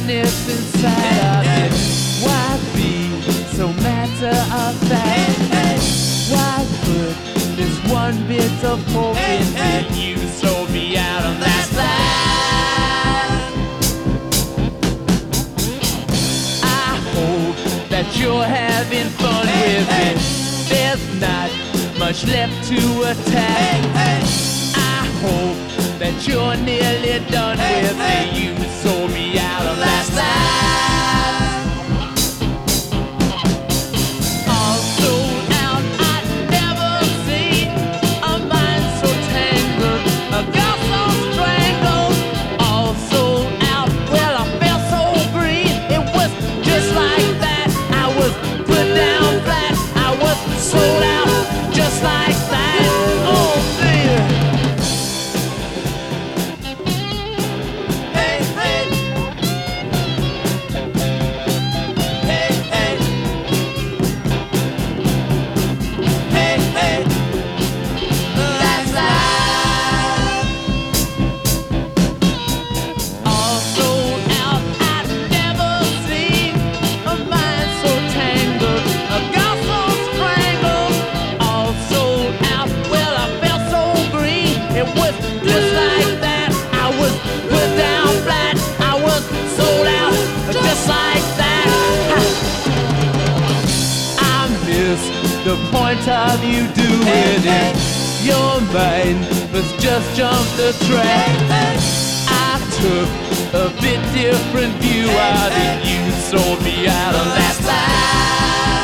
emptiness inside of me. Why be so matter of fact? Why put this one bit of hope in me? You sold me out on that side. I hope that you're having fun with it. There's not much left to attack. I hope that you're nearly done with me. You sold me out on that side. All sold out, I'd never seen a mind so tangled, a girl so strangled. All sold out, well I felt so green. It was just like that. I was put down flat. I was sold out, just like that. Oh dear. Hey, hey. Hey, hey. Hey, hey. That's life. All sold out, I'd never seen a mind so tangled, a girl so strangled. All sold out, well I felt so green. It was just like that. I was put down flat. I was sold out, just like that. I missed the point of you doing it. Your mind was just jumped the track. I took a bit different view of it. You sold me out on that side.